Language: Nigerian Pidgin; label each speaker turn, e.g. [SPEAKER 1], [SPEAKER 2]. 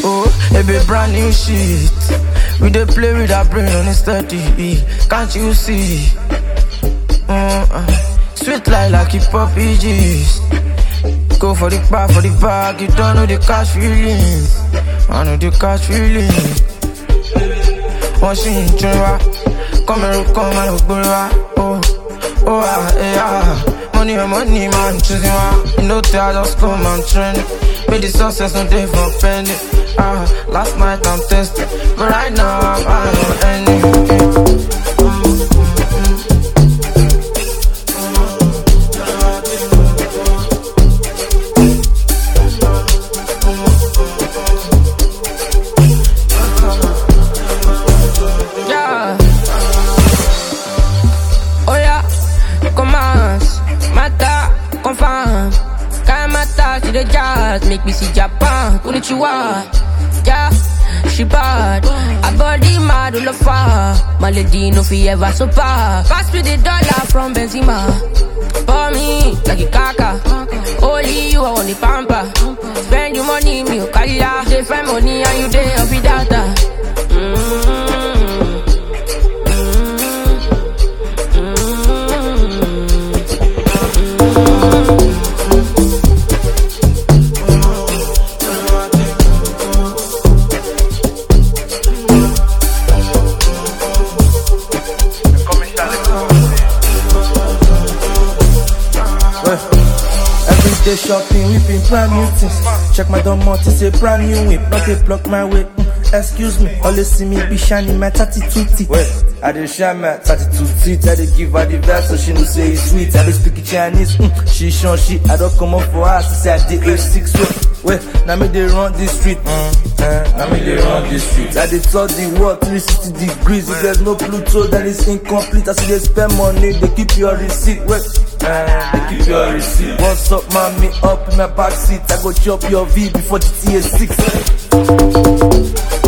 [SPEAKER 1] Oh, it be brand new shit. We dey play with our brain on steady. Can't you see? Sweet like hip hop EGs. Go for the bag, you don't know the cash feelings. I know the cash feelings. One thing in Jura, come and money, man, choosing one. You know, I just come and trend. Made the success no day for penny. Last night I'm tested, but right now I'm on any.
[SPEAKER 2] The jazz make me see Japan. Konnichiwa, yeah, she bad. I body mad all of her. My lady no fi ever so far. Pass me the dollar from Benzema. For me like a kaka. Only you I want the pamper. Spend your money, me okaya. They find money and you dey up with data.
[SPEAKER 3] Everyday shopping, whipping brand new things. Check my domot, it's a brand new whip, not a block my way. Excuse me, always see me be shining my 32 teeth.
[SPEAKER 4] Wait, I dey shine my 32 teeth. I dey give her the vibe so she know say it's sweet. I dey speak Chinese, she show she. I don't come up for her, she say I dey age 6. Wait, now me they run this street. Now me they run this street. I dey touch the world 360 degrees. If there's no Pluto, then it's incomplete. I see they spend money, they keep your receipt. Wait, they keep your receipt. What's up, mommy? Up in my back seat. I go chop your V before GTA 6.